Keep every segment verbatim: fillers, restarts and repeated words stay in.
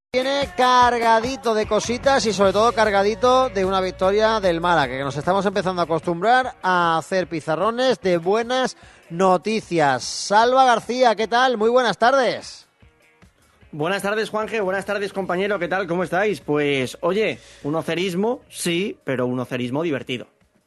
Viene cargadito de cositas y sobre todo cargadito de una victoria del Málaga, que nos estamos empezando a acostumbrar a hacer pizarrones de buenas noticias. Salva García, ¿qué tal? Muy buenas tardes. Buenas tardes, Juanje, buenas tardes, compañero, ¿qué tal? ¿Cómo estáis? Pues, oye, un ocerismo, sí, pero un ocerismo divertido.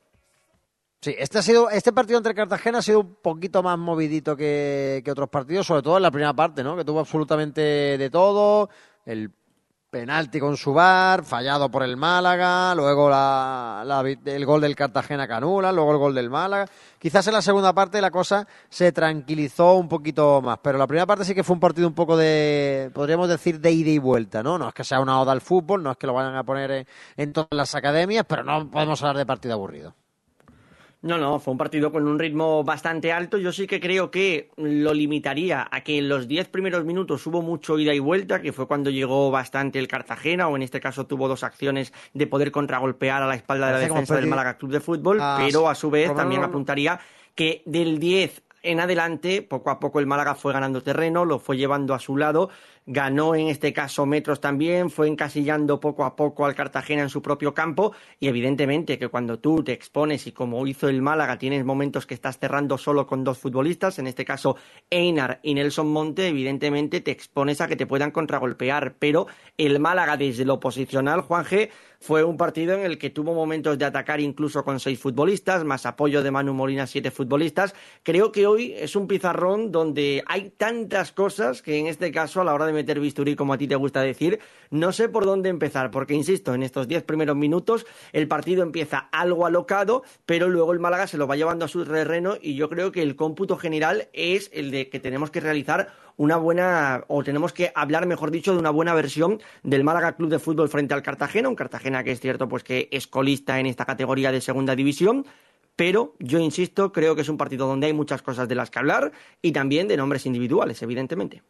Sí, este ha sido, este partido entre Cartagena ha sido un poquito más movidito que, que otros partidos, sobre todo en la primera parte, ¿no? Que tuvo absolutamente de todo, el penalti con su V A R, fallado por el Málaga, luego la, la, el gol del Cartagena que anula, luego el gol del Málaga. Quizás en la segunda parte la cosa se tranquilizó un poquito más, pero la primera parte sí que fue un partido un poco de, podríamos decir, de ida y vuelta, ¿no? No es que sea una oda al fútbol, no es que lo vayan a poner en, en todas las academias, pero no podemos hablar de partido aburrido. No, no, fue un partido con un ritmo bastante alto. Yo sí que creo que lo limitaría a que en los diez primeros minutos hubo mucho ida y vuelta, que fue cuando llegó bastante el Cartagena, o en este caso tuvo dos acciones de poder contragolpear a la espalda de la defensa del Málaga Club de Fútbol, ah, pero a su vez Romero, también apuntaría que del diez en adelante, poco a poco el Málaga fue ganando terreno, lo fue llevando a su lado, ganó en este caso metros también, fue encasillando poco a poco al Cartagena en su propio campo y evidentemente que cuando tú te expones y como hizo el Málaga tienes momentos que estás cerrando solo con dos futbolistas, en este caso Einar y Nelson Monte, evidentemente te expones a que te puedan contragolpear, pero el Málaga desde lo posicional, Juanje, fue un partido en el que tuvo momentos de atacar incluso con seis futbolistas, más apoyo de Manu Molina, siete futbolistas. Creo que hoy es un pizarrón donde hay tantas cosas que en este caso a la hora de meter bisturí, como a ti te gusta decir, no sé por dónde empezar, porque insisto, en estos diez primeros minutos el partido empieza algo alocado, pero luego el Málaga se lo va llevando a su terreno y yo creo que el cómputo general es el de que tenemos que realizar una buena, o tenemos que hablar, mejor dicho, de una buena versión del Málaga Club de Fútbol frente al Cartagena, un Cartagena que es cierto pues que es colista en esta categoría de segunda división, pero yo insisto, creo que es un partido donde hay muchas cosas de las que hablar y también de nombres individuales, evidentemente.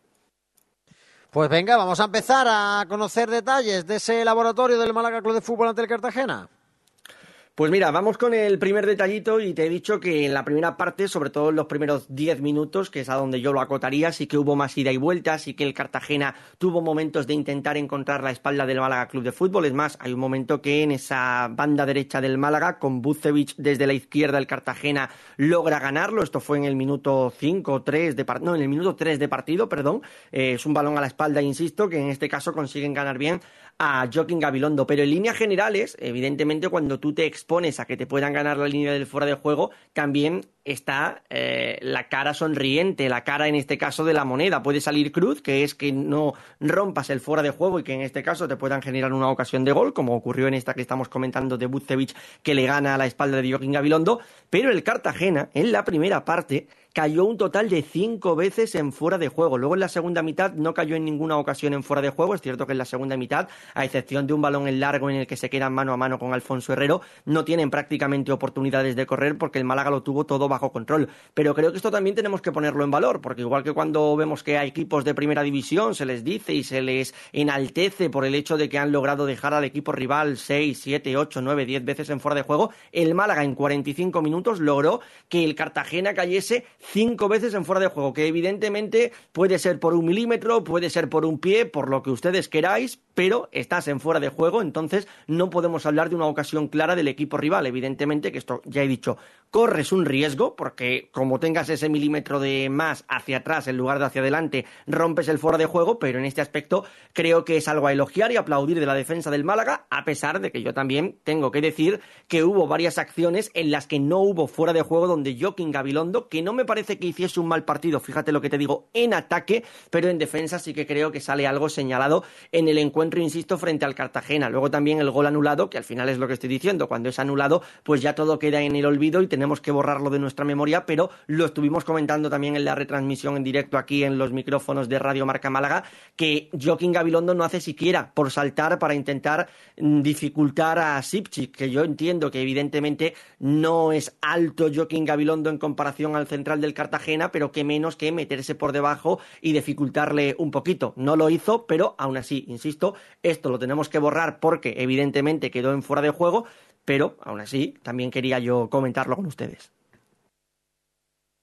Pues venga, vamos a empezar a conocer detalles de ese laboratorio del Málaga Club de Fútbol ante el Cartagena. Pues mira, vamos con el primer detallito y te he dicho que en la primera parte, sobre todo en los primeros diez minutos, que es a donde yo lo acotaría, sí que hubo más ida y vuelta, sí que el Cartagena tuvo momentos de intentar encontrar la espalda del Málaga Club de Fútbol. Es más, hay un momento que en esa banda derecha del Málaga, con Bucevic desde la izquierda, el Cartagena logra ganarlo. Esto fue en el minuto cinco o tres de partido, no, en el minuto tres de partido, perdón. Eh, es un balón a la espalda, insisto, que en este caso consiguen ganar bien a Joaquín Gabilondo, pero en líneas generales, evidentemente cuando tú te expones a que te puedan ganar la línea del fuera de juego, también está eh, la cara sonriente, la cara en este caso de la moneda. Puede salir cruz, que es que no rompas el fuera de juego y que en este caso te puedan generar una ocasión de gol, como ocurrió en esta que estamos comentando de Bucevic, que le gana a la espalda de Joaquín Gabilondo, pero el Cartagena en la primera parte cayó un total de cinco veces en fuera de juego. Luego en la segunda mitad no cayó en ninguna ocasión en fuera de juego. Es cierto que en la segunda mitad, a excepción de un balón en largo en el que se quedan mano a mano con Alfonso Herrero, no tienen prácticamente oportunidades de correr porque el Málaga lo tuvo todo bajo control. Pero creo que esto también tenemos que ponerlo en valor, porque igual que cuando vemos que a equipos de primera división se les dice y se les enaltece por el hecho de que han logrado dejar al equipo rival seis, siete, ocho, nueve, diez veces en fuera de juego, el Málaga en cuarenta y cinco minutos logró que el Cartagena cayese cinco veces en fuera de juego, que evidentemente puede ser por un milímetro, puede ser por un pie, por lo que ustedes queráis, pero estás en fuera de juego, entonces no podemos hablar de una ocasión clara del equipo rival. Evidentemente que esto, ya he dicho, corres un riesgo, porque como tengas ese milímetro de más hacia atrás en lugar de hacia adelante, rompes el fuera de juego, pero en este aspecto creo que es algo a elogiar y aplaudir de la defensa del Málaga, a pesar de que yo también tengo que decir que hubo varias acciones en las que no hubo fuera de juego, donde Joaquín Gabilondo, que no me parece que hiciese un mal partido, fíjate lo que te digo, en ataque, pero en defensa sí que creo que sale algo señalado en el encuentro, insisto, frente al Cartagena. Luego también el gol anulado, que al final es lo que estoy diciendo, cuando es anulado, pues ya todo queda en el olvido y tenemos que borrarlo de nuestra memoria, pero lo estuvimos comentando también en la retransmisión en directo aquí en los micrófonos de Radio Marca Málaga, que Joaquín Gabilondo no hace siquiera por saltar para intentar dificultar a Sipchik, que yo entiendo que evidentemente no es alto Joaquín Gabilondo en comparación al central del Cartagena, pero que menos que meterse por debajo y dificultarle un poquito. No lo hizo, pero aún así, insisto, esto lo tenemos que borrar porque evidentemente quedó en fuera de juego, pero aún así también quería yo comentarlo con ustedes.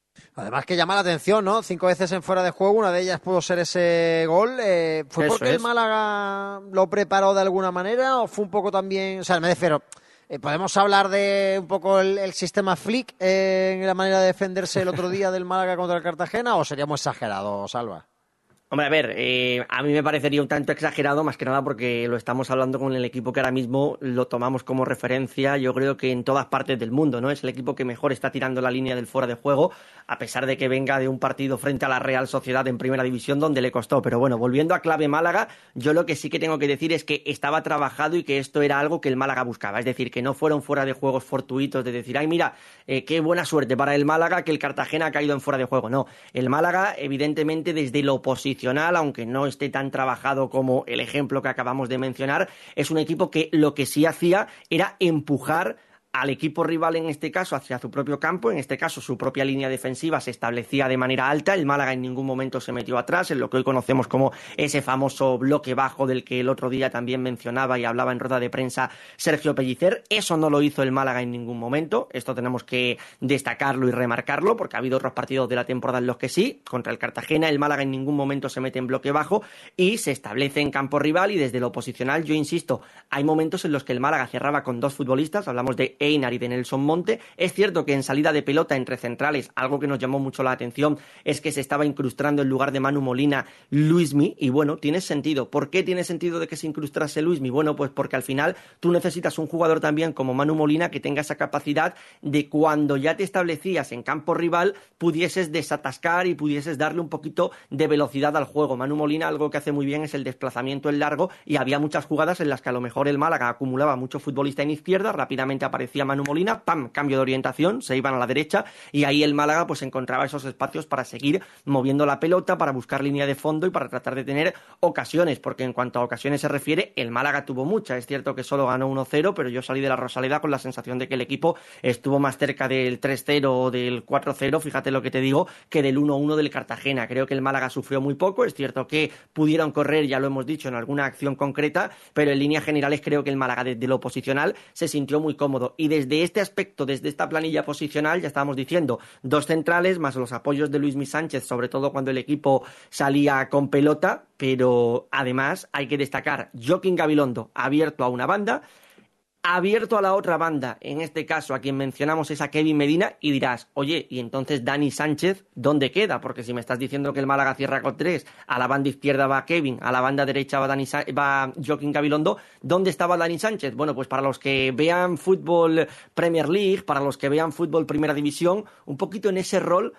Además que llama la atención, ¿no? Cinco veces en fuera de juego, una de ellas pudo ser ese gol. Eh, ¿Fue Eso porque el es. Málaga lo preparó de alguna manera o fue un poco también... O sea, me refiero, eh, ¿podemos hablar de un poco el, el sistema Flick eh, en la manera de defenderse el otro día del Málaga contra el Cartagena o sería muy exagerado, Salva? Hombre, a ver, eh, a mí me parecería un tanto exagerado, más que nada porque lo estamos hablando con el equipo que ahora mismo lo tomamos como referencia, yo creo que en todas partes del mundo, ¿no? Es el equipo que mejor está tirando la línea del fuera de juego, a pesar de que venga de un partido frente a la Real Sociedad en Primera División donde le costó. Pero bueno, volviendo a clave Málaga, yo lo que sí que tengo que decir es que estaba trabajado y que esto era algo que el Málaga buscaba. Es decir, que no fueron fuera de juegos fortuitos de decir, ay, mira, eh, qué buena suerte para el Málaga que el Cartagena ha caído en fuera de juego. No, el Málaga, evidentemente, desde lo posicional, aunque no esté tan trabajado como el ejemplo que acabamos de mencionar, es un equipo que lo que sí hacía era empujar al equipo rival, en este caso, hacia su propio campo. En este caso, su propia línea defensiva se establecía de manera alta. El Málaga en ningún momento se metió atrás, en lo que hoy conocemos como ese famoso bloque bajo del que el otro día también mencionaba y hablaba en rueda de prensa Sergio Pellicer. Eso no lo hizo el Málaga en ningún momento. Esto tenemos que destacarlo y remarcarlo, porque ha habido otros partidos de la temporada en los que sí. Contra el Cartagena, el Málaga en ningún momento se mete en bloque bajo y se establece en campo rival. Y desde lo posicional, yo insisto, hay momentos en los que el Málaga cerraba con dos futbolistas. Hablamos de Einar y de Nelson Monte. Es cierto que en salida de pelota entre centrales, algo que nos llamó mucho la atención es que se estaba incrustando en lugar de Manu Molina Luismi, y bueno, tiene sentido. ¿Por qué tiene sentido de que se incrustase Luismi? Bueno, pues porque al final tú necesitas un jugador también como Manu Molina que tenga esa capacidad de, cuando ya te establecías en campo rival, pudieses desatascar y pudieses darle un poquito de velocidad al juego. Manu Molina algo que hace muy bien es el desplazamiento en largo, y había muchas jugadas en las que a lo mejor el Málaga acumulaba mucho futbolista en izquierda, rápidamente aparecía Manu Molina, pam, cambio de orientación, se iban a la derecha, y ahí el Málaga pues encontraba esos espacios para seguir moviendo la pelota, para buscar línea de fondo y para tratar de tener ocasiones, porque en cuanto a ocasiones se refiere, el Málaga tuvo muchas. Es cierto que solo ganó uno cero, pero yo salí de la Rosaleda con la sensación de que el equipo estuvo más cerca del tres cero o del cuatro cero, fíjate lo que te digo, que del uno uno del Cartagena. Creo que el Málaga sufrió muy poco. Es cierto que pudieron correr, ya lo hemos dicho, en alguna acción concreta, pero en líneas generales creo que el Málaga desde lo posicional se sintió muy cómodo. Y desde este aspecto, desde esta planilla posicional, ya estábamos diciendo, dos centrales más los apoyos de Luismi Sánchez, sobre todo cuando el equipo salía con pelota, pero además hay que destacar Joaquín Gabilondo abierto a una banda, abierto a la otra banda, en este caso a quien mencionamos es a Kevin Medina, y dirás, oye, y entonces Dani Sánchez, ¿dónde queda? Porque si me estás diciendo que el Málaga cierra con tres, a la banda izquierda va Kevin, a la banda derecha va, Dani Sa- va Joaquín Gabilondo, ¿dónde estaba Dani Sánchez? Bueno, pues para los que vean fútbol Premier League, para los que vean fútbol Primera División, un poquito en ese rol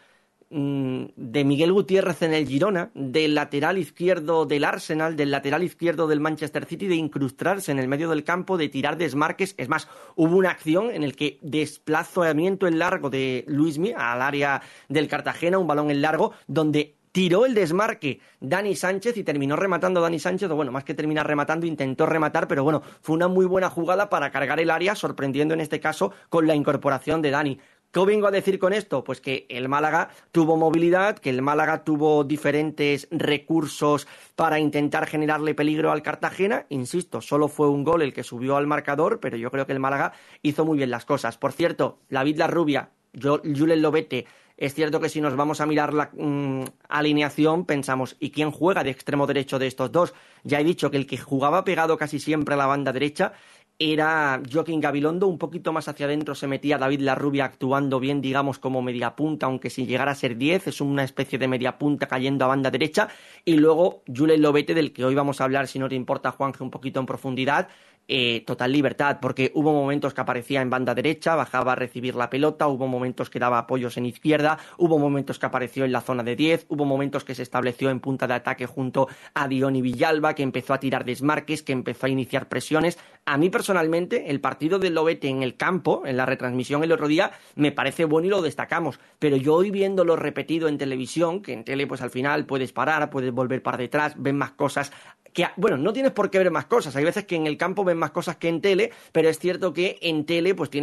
de Miguel Gutiérrez en el Girona, del lateral izquierdo del Arsenal, del lateral izquierdo del Manchester City, de incrustarse en el medio del campo, de tirar desmarques. Es más, hubo una acción en el que desplazamiento en largo de Luismi al área del Cartagena, un balón en largo, donde tiró el desmarque Dani Sánchez y terminó rematando Dani Sánchez, o bueno, más que terminar rematando, intentó rematar, pero bueno, fue una muy buena jugada para cargar el área, sorprendiendo en este caso con la incorporación de Dani. ¿Qué vengo a decir con esto? Pues que el Málaga tuvo movilidad, que el Málaga tuvo diferentes recursos para intentar generarle peligro al Cartagena. Insisto, solo fue un gol el que subió al marcador, pero yo creo que el Málaga hizo muy bien las cosas. Por cierto, David Larrubia, Julen Lobete, es cierto que si nos vamos a mirar la mmm, alineación, pensamos, ¿y quién juega de extremo derecho de estos dos? Ya he dicho que el que jugaba pegado casi siempre a la banda derecha era Joaquín Gabilondo. Un poquito más hacia adentro se metía David Larrubia actuando bien, digamos, como mediapunta, aunque sin llegar a ser diez, es una especie de mediapunta cayendo a banda derecha. Y luego Julen Lobete, del que hoy vamos a hablar, si no te importa, Juanje, un poquito en profundidad. Eh, total libertad, porque hubo momentos que aparecía en banda derecha, bajaba a recibir la pelota, hubo momentos que daba apoyos en izquierda, hubo momentos que apareció en la zona de diez, hubo momentos que se estableció en punta de ataque junto a Diony Villalba, que empezó a tirar desmarques, que empezó a iniciar presiones. A mí personalmente, el partido de Lobete en el campo, en la retransmisión el otro día, me parece bueno y lo destacamos, pero yo hoy viéndolo repetido en televisión, que en tele pues al final puedes parar, puedes volver para detrás, ven más cosas, que, bueno, no tienes por qué ver más cosas, hay veces que en el campo ven más cosas que en tele, pero es cierto que en tele pues tienes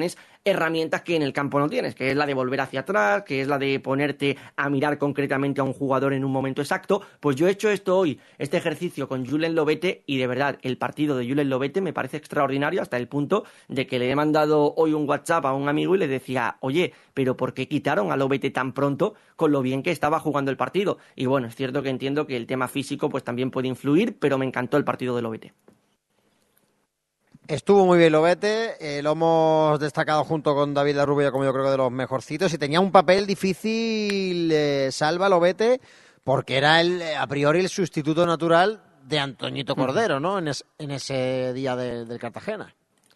herramientas que en el campo no tienes, que es la de volver hacia atrás, que es la de ponerte a mirar concretamente a un jugador en un momento exacto. Pues yo he hecho esto hoy, este ejercicio con Julen Lobete, y de verdad el partido de Julen Lobete me parece extraordinario hasta el punto de que le he mandado hoy un WhatsApp a un amigo y le decía, oye, pero ¿por qué quitaron a Lobete tan pronto con lo bien que estaba jugando el partido? Y bueno, es cierto que entiendo que el tema físico pues también puede influir, pero me encantó el partido de Lobete. Estuvo muy bien Lobete, eh, lo hemos destacado junto con David Larrubia como yo creo que de los mejorcitos, y tenía un papel difícil, eh, Salva Lobete, porque era el, a priori el sustituto natural de Antoñito Cordero, ¿no? En, es, en ese día de, del Cartagena.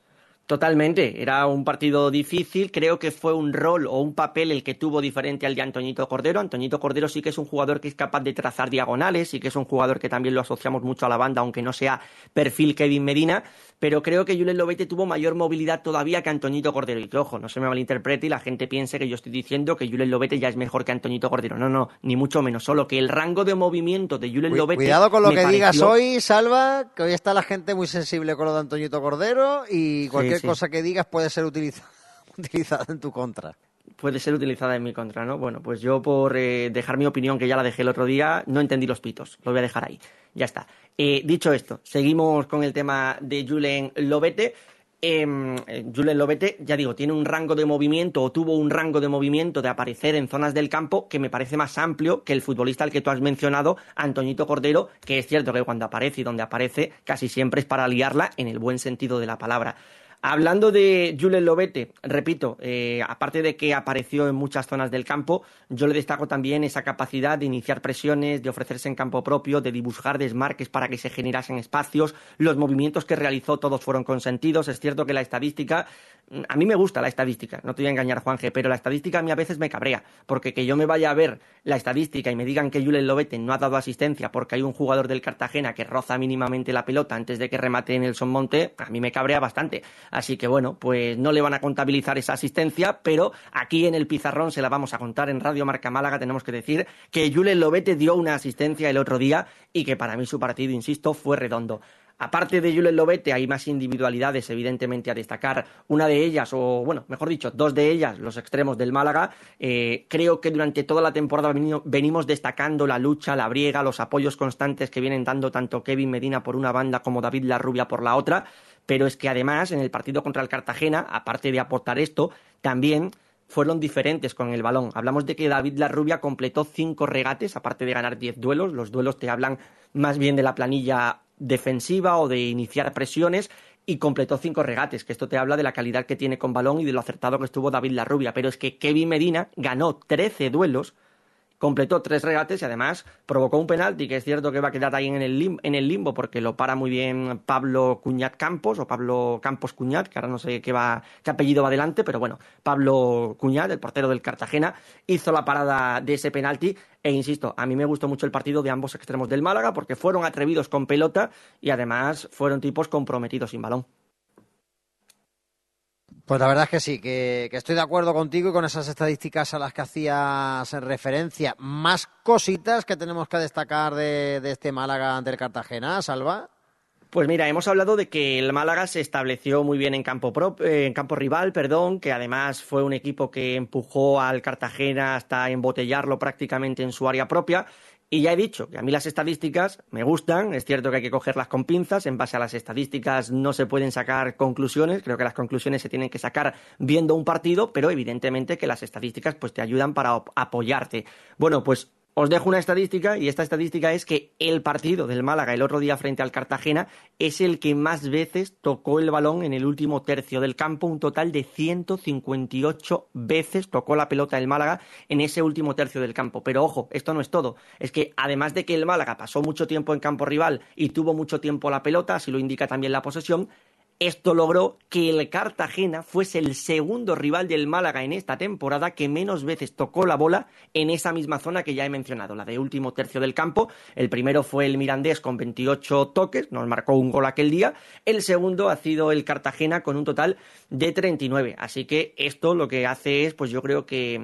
Totalmente, era un partido difícil, creo que fue un rol o un papel el que tuvo diferente al de Antoñito Cordero. Antoñito Cordero sí que es un jugador que es capaz de trazar diagonales, sí que es un jugador que también lo asociamos mucho a la banda, aunque no sea perfil Kevin Medina, pero creo que Julen Lobete tuvo mayor movilidad todavía que Antoñito Cordero. Y que, ojo, no se me malinterprete y la gente piense que yo estoy diciendo que Julen Lobete ya es mejor que Antoñito Cordero. No, no, ni mucho menos, solo que el rango de movimiento de Julen Lobete... Cuidado con lo que pareció... digas hoy, Salva, que hoy está la gente muy sensible con lo de Antoñito Cordero y cualquier sí, sí. cosa que digas puede ser utilizada, utilizada en tu contra. Puede ser utilizada en mi contra, ¿no? Bueno, pues yo por eh, dejar mi opinión, que ya la dejé el otro día, no entendí los pitos. Lo voy a dejar ahí. Ya está. Eh, dicho esto, seguimos con el tema de Julen Lobete. Eh, Julen Lobete, ya digo, tiene un rango de movimiento o tuvo un rango de movimiento de aparecer en zonas del campo que me parece más amplio que el futbolista al que tú has mencionado, Antoñito Cordero, que es cierto que cuando aparece y donde aparece casi siempre es para liarla en el buen sentido de la palabra. Hablando de Julen Lobete, repito, eh, aparte de que apareció en muchas zonas del campo, yo le destaco también esa capacidad de iniciar presiones, de ofrecerse en campo propio, de dibujar desmarques para que se generasen espacios. Los movimientos que realizó todos fueron consentidos. Es cierto que la estadística, a mí me gusta la estadística, no te voy a engañar, Juanje, pero la estadística a mí a veces me cabrea, porque que yo me vaya a ver la estadística y me digan que Julen Lobete no ha dado asistencia porque hay un jugador del Cartagena que roza mínimamente la pelota antes de que remate Nelson Monte, a mí me cabrea bastante. Así que bueno, pues no le van a contabilizar esa asistencia, pero aquí en el pizarrón se la vamos a contar. En Radio Marca Málaga tenemos que decir que Julen Lobete dio una asistencia el otro día y que para mí su partido, insisto, fue redondo. Aparte de Julen Lobete hay más individualidades evidentemente a destacar. Una de ellas, o bueno, mejor dicho, dos de ellas, los extremos del Málaga. Eh, creo que durante toda la temporada venimos destacando la lucha, la briega, los apoyos constantes que vienen dando tanto Kevin Medina por una banda como David Larrubia por la otra. Pero es que además en el partido contra el Cartagena, aparte de aportar esto, también fueron diferentes con el balón. Hablamos de que David Larrubia completó cinco regates, aparte de ganar diez duelos. Los duelos te hablan más bien de la planilla defensiva o de iniciar presiones, y completó cinco regates, que esto te habla de la calidad que tiene con balón y de lo acertado que estuvo David Larrubia. Pero es que Kevin Medina ganó trece duelos, completó tres regates y además provocó un penalti, que es cierto que va a quedar ahí en el limbo, en el limbo porque lo para muy bien Pablo Cuñat Campos, o Pablo Campos Cuñat, que ahora no sé qué, va, qué apellido va adelante, pero bueno, Pablo Cuñat, el portero del Cartagena, hizo la parada de ese penalti. E insisto, a mí me gustó mucho el partido de ambos extremos del Málaga porque fueron atrevidos con pelota y además fueron tipos comprometidos sin balón. Pues la verdad es que sí, que, que estoy de acuerdo contigo y con esas estadísticas a las que hacías referencia. Más cositas que tenemos que destacar de, de este Málaga ante el Cartagena, Salva. Pues mira, hemos hablado de que el Málaga se estableció muy bien en campo pro, eh, en campo rival, perdón, que además fue un equipo que empujó al Cartagena hasta embotellarlo prácticamente en su área propia. Y ya he dicho que a mí las estadísticas me gustan, es cierto que hay que cogerlas con pinzas, en base a las estadísticas no se pueden sacar conclusiones, creo que las conclusiones se tienen que sacar viendo un partido, pero evidentemente que las estadísticas pues te ayudan para apoyarte. Bueno, pues os dejo una estadística, y esta estadística es que el partido del Málaga el otro día frente al Cartagena es el que más veces tocó el balón en el último tercio del campo, un total de ciento cincuenta y ocho veces tocó la pelota el Málaga en ese último tercio del campo. Pero ojo, esto no es todo, es que además de que el Málaga pasó mucho tiempo en campo rival y tuvo mucho tiempo la pelota, así lo indica también la posesión, esto logró que el Cartagena fuese el segundo rival del Málaga en esta temporada que menos veces tocó la bola en esa misma zona que ya he mencionado, la de último tercio del campo. El primero fue el Mirandés con veintiocho toques, nos marcó un gol aquel día. El segundo ha sido el Cartagena con un total de treinta y nueve. Así que esto lo que hace es, pues yo creo que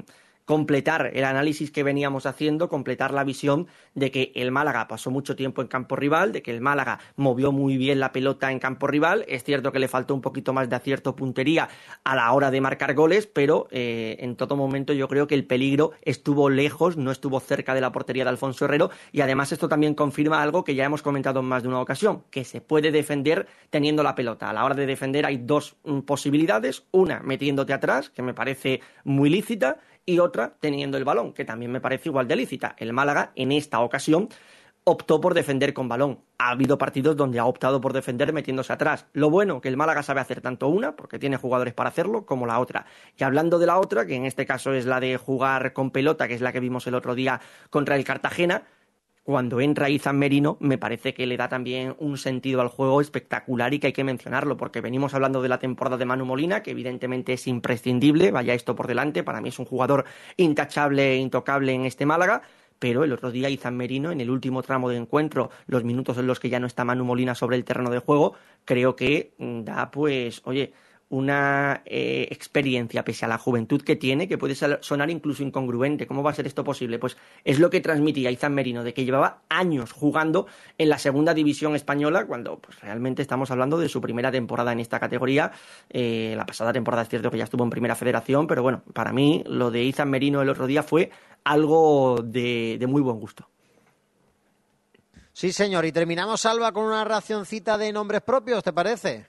completar el análisis que veníamos haciendo, completar la visión de que el Málaga pasó mucho tiempo en campo rival, de que el Málaga movió muy bien la pelota en campo rival. Es cierto que le faltó un poquito más de acierto, puntería a la hora de marcar goles, pero eh, en todo momento yo creo que el peligro estuvo lejos, no estuvo cerca de la portería de Alfonso Herrero, y además esto también confirma algo que ya hemos comentado en más de una ocasión, que se puede defender teniendo la pelota. A la hora de defender hay dos mm, posibilidades, una metiéndote atrás, que me parece muy lícita, y otra teniendo el balón, que también me parece igual de lícita. El Málaga, en esta ocasión, optó por defender con balón. Ha habido partidos donde ha optado por defender metiéndose atrás. Lo bueno, que el Málaga sabe hacer tanto una, porque tiene jugadores para hacerlo, como la otra. Y hablando de la otra, que en este caso es la de jugar con pelota, que es la que vimos el otro día contra el Cartagena, cuando entra Izan Merino, me parece que le da también un sentido al juego espectacular y que hay que mencionarlo, porque venimos hablando de la temporada de Manu Molina, que evidentemente es imprescindible, vaya esto por delante, para mí es un jugador intachable e intocable en este Málaga, pero el otro día Izan Merino, en el último tramo de encuentro, los minutos en los que ya no está Manu Molina sobre el terreno de juego, creo que da, pues, oye, una eh, experiencia, pese a la juventud que tiene, que puede sonar incluso incongruente. ¿Cómo va a ser esto posible? Pues es lo que transmitía Izan Merino, de que llevaba años jugando en la segunda división española, cuando pues realmente estamos hablando de su primera temporada en esta categoría. Eh, la pasada temporada es cierto que ya estuvo en Primera Federación, pero bueno, para mí lo de Izan Merino el otro día fue algo de, de muy buen gusto. Sí, señor, y terminamos, Alba, con una racioncita de nombres propios, ¿te parece?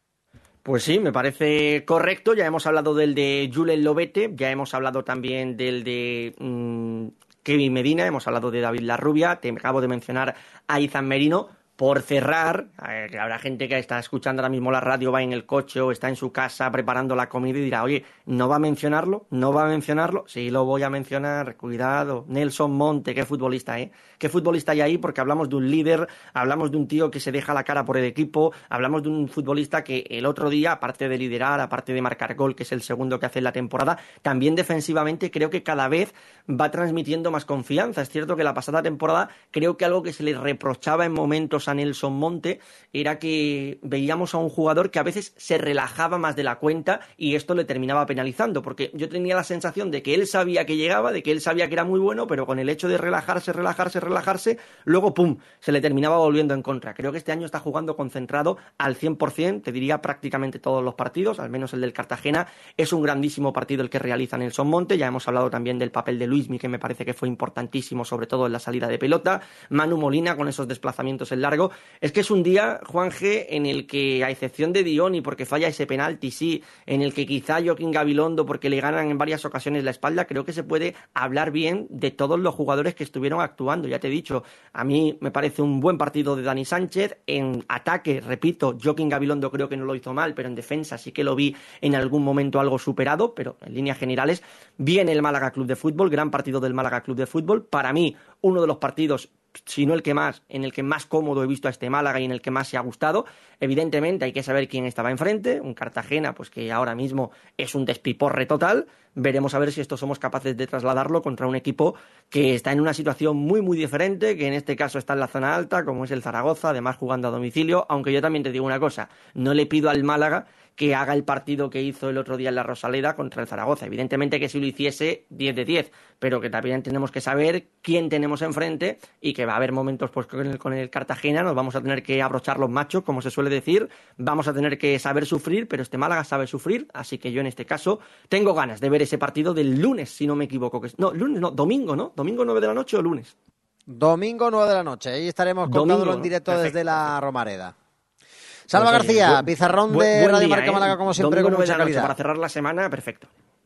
Pues sí, me parece correcto. Ya hemos hablado del de Julen Lobete, ya hemos hablado también del de mmm, Kevin Medina, hemos hablado de David Larrubia, te acabo de mencionar a Izan Merino. Por cerrar, eh, que habrá gente que está escuchando ahora mismo la radio, va en el coche o está en su casa preparando la comida y dirá, oye, ¿no va a mencionarlo? ¿No va a mencionarlo? Sí, lo voy a mencionar, cuidado. Nelson Monte, qué futbolista, ¿eh? Qué futbolista hay ahí, porque hablamos de un líder, hablamos de un tío que se deja la cara por el equipo, hablamos de un futbolista que el otro día, aparte de liderar, aparte de marcar gol, que es el segundo que hace en la temporada, también defensivamente creo que cada vez va transmitiendo más confianza. Es cierto que la pasada temporada creo que algo que se le reprochaba en momentos a Nelson Monte era que veíamos a un jugador que a veces se relajaba más de la cuenta y esto le terminaba penalizando, porque yo tenía la sensación de que él sabía que llegaba, de que él sabía que era muy bueno, pero con el hecho de relajarse, relajarse, relajarse, luego pum, se le terminaba volviendo en contra. Creo que este año está jugando concentrado al cien por ciento, te diría prácticamente todos los partidos, al menos el del Cartagena. Es un grandísimo partido el que realiza Nelson Monte. Ya hemos hablado también del papel de Luismi, que me parece que fue importantísimo, sobre todo en la salida de pelota. Manu Molina con esos desplazamientos en largo. Es que es un día, Juan G, en el que, a excepción de Dioni, porque falla ese penalti, sí, en el que quizá Joaquín Gabilondo, porque le ganan en varias ocasiones la espalda, creo que se puede hablar bien de todos los jugadores que estuvieron actuando. Ya te he dicho, a mí me parece un buen partido de Dani Sánchez. En ataque, repito, Joaquín Gabilondo creo que no lo hizo mal, pero en defensa sí que lo vi en algún momento algo superado, pero en líneas generales, bien el Málaga Club de Fútbol, gran partido del Málaga Club de Fútbol. Para mí, uno de los partidos, si no el que más, en el que más cómodo he visto a este Málaga y en el que más se ha gustado. Evidentemente hay que saber quién estaba enfrente, un Cartagena pues que ahora mismo es un despiporre total. Veremos a ver si esto somos capaces de trasladarlo contra un equipo que está en una situación muy muy diferente, que en este caso está en la zona alta, como es el Zaragoza, además jugando a domicilio, aunque yo también te digo una cosa, no le pido al Málaga que haga el partido que hizo el otro día en la Rosaleda contra el Zaragoza. Evidentemente que si lo hiciese, diez de diez, pero que también tenemos que saber quién tenemos enfrente y que va a haber momentos pues con el, con el Cartagena, nos vamos a tener que abrochar los machos, como se suele decir, vamos a tener que saber sufrir, pero este Málaga sabe sufrir, así que yo en este caso tengo ganas de ver ese partido del lunes, si no me equivoco. Que no, lunes no, domingo, ¿no? ¿Domingo nueve de la noche o lunes? Domingo nueve de la noche, ahí estaremos contándolo en directo, ¿no? Desde perfecto, la perfecto. Romareda. Salva pues, García, buen, pizarrón buen, de buen Radio día, Marca ¿eh? Málaga, como siempre, Domingo con mucha noche, calidad. Para cerrar la semana, perfecto.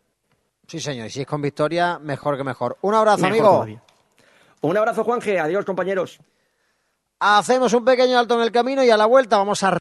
Sí, señor, y si es con victoria, mejor que mejor. Un abrazo, mejor amigo. Todavía. Un abrazo, Juanje. Adiós, compañeros. Hacemos un pequeño alto en el camino y a la vuelta vamos a